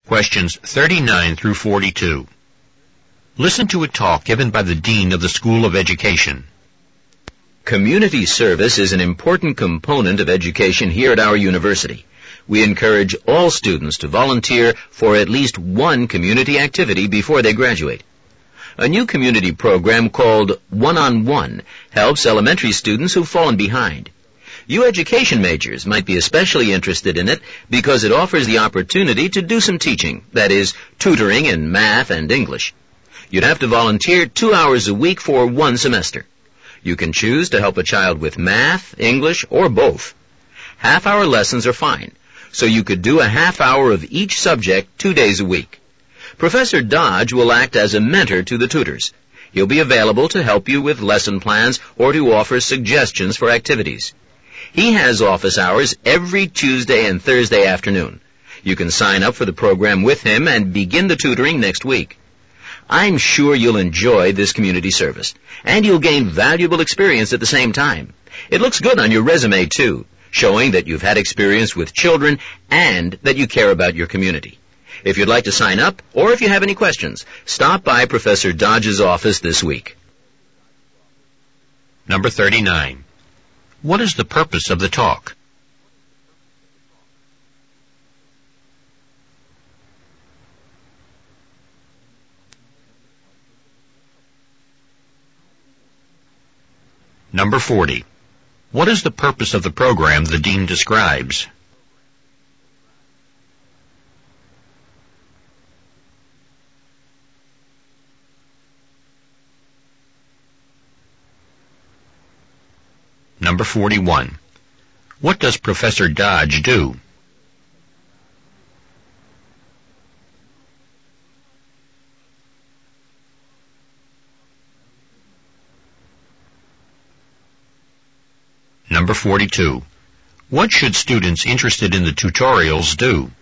Questions 39 through 42. Listen to a talk given by the Dean of the School of Education. Community service is an important component of education here at our university. We encourage all students to volunteer for at least one community activity before they graduate. A new community program called One-on-One helps elementary students who've fallen behind. You education majors might be especially interested in it because it offers the opportunity to do some teaching, that is, tutoring in math and English. You'd have to volunteer 2 hours a week for 1 semester. You can choose to help a child with math, English, or both. Half-hour lessons are fine, so you could do a half hour of each subject 2 days a week. Professor Dodge will act as a mentor to the tutors. He'll be available to help you with lesson plans or to offer suggestions for activities. He has office hours every Tuesday and Thursday afternoon. You can sign up for the program with him and begin the tutoring next week. I'm sure you'll enjoy this community service, and you'll gain valuable experience at the same time. It looks good on your resume, too, showing that you've had experience with children and that you care about your community. If you'd like to sign up, or if you have any questions, stop by Professor Dodge's office this week. Number 39. What is the purpose of the talk? Number 40. What is the purpose of the program the Dean describes? Number 41. What does Professor Dodge do? Number 42. What should students interested in the tutorials do?